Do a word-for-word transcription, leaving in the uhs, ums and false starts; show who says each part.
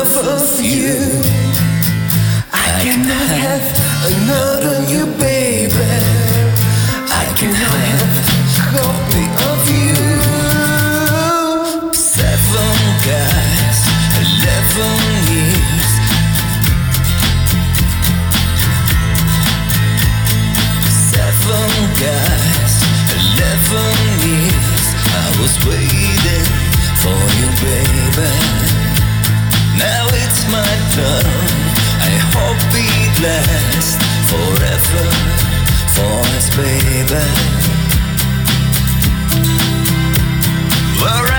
Speaker 1: enough of you. I cannot have another you, baby. I cannot have a copy of you. Seven guys, eleven years. Seven guys, eleven years. I was waiting for you, baby. Now it's my turn. I hope it lasts forever for us, baby. Where